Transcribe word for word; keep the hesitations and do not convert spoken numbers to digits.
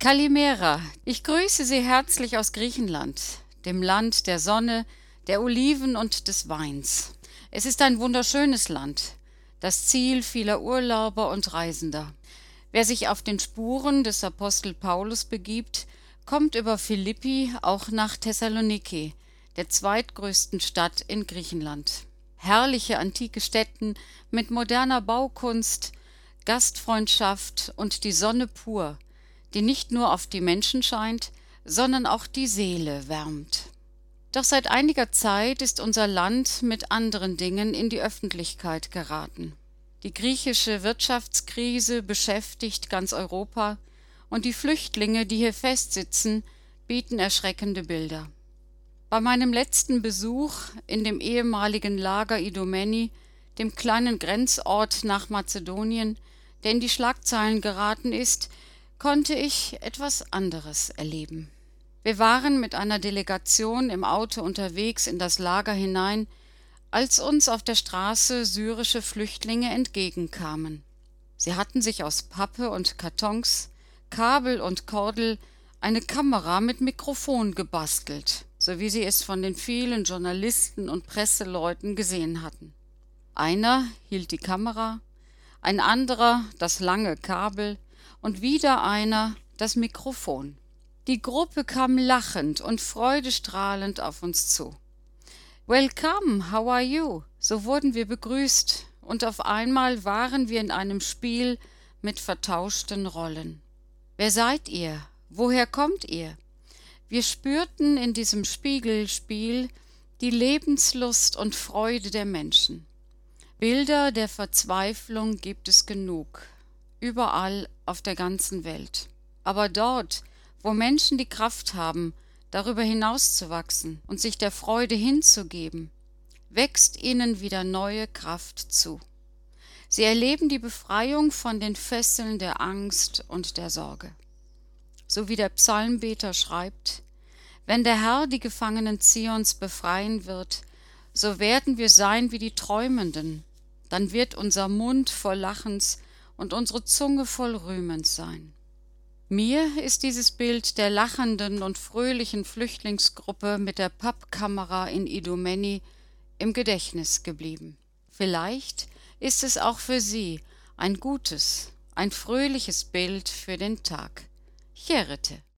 Kalimera, ich grüße Sie herzlich aus Griechenland, dem Land der Sonne, der Oliven und des Weins. Es ist ein wunderschönes Land, das Ziel vieler Urlauber und Reisender. Wer sich auf den Spuren des Apostel Paulus begibt, kommt über Philippi auch nach Thessaloniki, der zweitgrößten Stadt in Griechenland. Herrliche antike Stätten mit moderner Baukunst, Gastfreundschaft und die Sonne pur, die nicht nur auf die Menschen scheint, sondern auch die Seele wärmt. Doch seit einiger Zeit ist unser Land mit anderen Dingen in die Öffentlichkeit geraten. Die griechische Wirtschaftskrise beschäftigt ganz Europa und die Flüchtlinge, die hier festsitzen, bieten erschreckende Bilder. Bei meinem letzten Besuch in dem ehemaligen Lager Idomeni, dem kleinen Grenzort nach Mazedonien, der in die Schlagzeilen geraten ist, konnte ich etwas anderes erleben. Wir waren mit einer Delegation im Auto unterwegs in das Lager hinein, als uns auf der Straße syrische Flüchtlinge entgegenkamen. Sie hatten sich aus Pappe und Kartons, Kabel und Kordel eine Kamera mit Mikrofon gebastelt, so wie sie es von den vielen Journalisten und Presseleuten gesehen hatten. Einer hielt die Kamera, ein anderer das lange Kabel und wieder einer das Mikrofon. Die Gruppe kam lachend und freudestrahlend auf uns zu. »Welcome, how are you?« So wurden wir begrüßt, und auf einmal waren wir in einem Spiel mit vertauschten Rollen. »Wer seid ihr? Woher kommt ihr?« Wir spürten in diesem Spiegelspiel die Lebenslust und Freude der Menschen. Bilder der Verzweiflung gibt es genug, überall auf der ganzen Welt. Aber dort, wo Menschen die Kraft haben, darüber hinauszuwachsen und sich der Freude hinzugeben, wächst ihnen wieder neue Kraft zu. Sie erleben die Befreiung von den Fesseln der Angst und der Sorge. So wie der Psalmbeter schreibt: Wenn der Herr die Gefangenen Zions befreien wird, so werden wir sein wie die Träumenden, dann wird unser Mund voll Lachens und unsere Zunge voll Rühmens sein. Mir ist dieses Bild der lachenden und fröhlichen Flüchtlingsgruppe mit der Pappkamera in Idomeni im Gedächtnis geblieben. Vielleicht ist es auch für Sie ein gutes, ein fröhliches Bild für den Tag. Chérete.